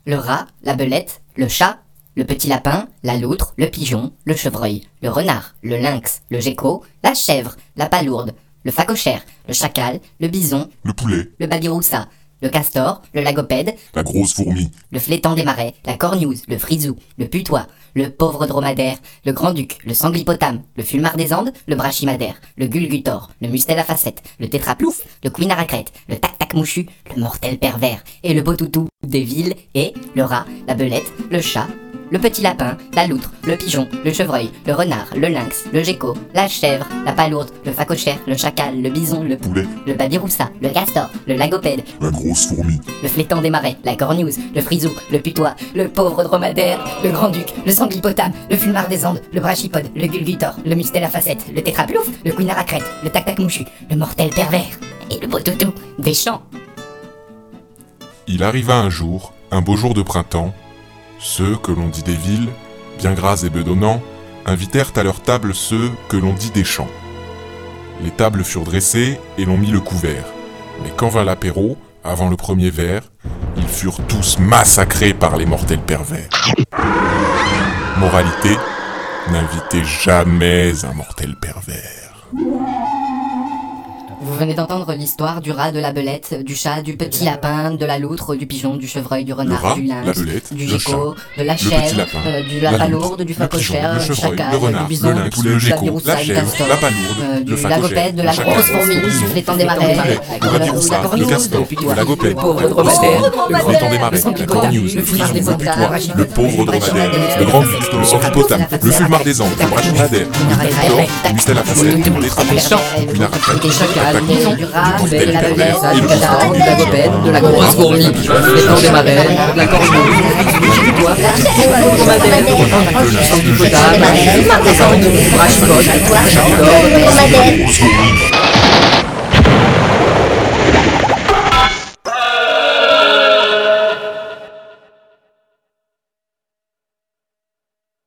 le rat, la belette, le chat, le petit lapin, la loutre, le pigeon, le chevreuil, le renard, le lynx, le gecko, la chèvre, la palourde, le phacochère, le chacal, le bison, le poulet, le babiroussa, le castor, le lagopède, la grosse fourmi, le flétan des marais, la cornouze, le frisou, le putois, le pauvre dromadaire, le grand-duc, le sanglipotame, le fulmar des Andes, le brachymadaire, le gulgutor, le mustel à facettes, le tétraplouf, le queen à raclette, le tac-tac mouchu, le mortel pervers, et le beau toutou des villes, et le rat, la belette, le chat, le petit lapin, la loutre, le pigeon, le chevreuil, le renard, le lynx, le gecko, la chèvre, la palourde, le phacochère, le chacal, le bison, le poulet, le babiroussa, le castor, le lagopède, la grosse fourmi, le flétan des marais, la cornouze, le frisou, le putois, le pauvre dromadaire, le grand-duc, le sanglipotame, le fulmar des Andes, le brachypode, le gulgutor, le mustel à facettes, le tétraplouf, le queen à raclette, le tac-tac mouchu, le mortel pervers, et le beau toutou des champs. Il arriva un jour, un beau jour de printemps, ceux que l'on dit des villes, bien gras et bedonnants, invitèrent à leur table ceux que l'on dit des champs. Les tables furent dressées et l'on mit le couvert. Mais quand vint l'apéro, avant le premier verre, ils furent tous massacrés par les mortels pervers. Moralité, n'invitez jamais un mortel pervers. Vous venez d'entendre l'histoire du rat, de la belette, du chat, du petit lapin, de la loutre, du pigeon, du chevreuil, du renard, rat, du lynx, la belette, du le gecko, chat, de la petit chèvre, lapin, du la palourde, loutre, du le pigeon, phacochère, le du chevreuil, chacal, le renard, du bison, le lynx, le du gecko, babiroussa, la du chèvre, castor, la palourde, du le phacochère, lagopède, de la le chacal, grosse fourmi, le du bison, flétan des le marais, le babiroussa, la le cornouze, castor, le putois, le lagopède, le pauvre le dromadaire, flétan des marais, la cornouze, le fulmar des frisou, le Andes, putois, le pauvre dromadaire, le grand-duc, le sanglipotame, le fulmar des Andes, le brachymadaire, le gulgutor, le mustel à facettes, le tétraplouf, le queen à raclette, le tac-tac mouchu, le mortel pervers et le beau toutou du lagopède, de la grosse fourmi, du flétan des marais, de la cornouze, du putois, le dromadaire, le sanglipotame, le fulmar des Andes, le brachymadaire, le castor, la grosse fourmi.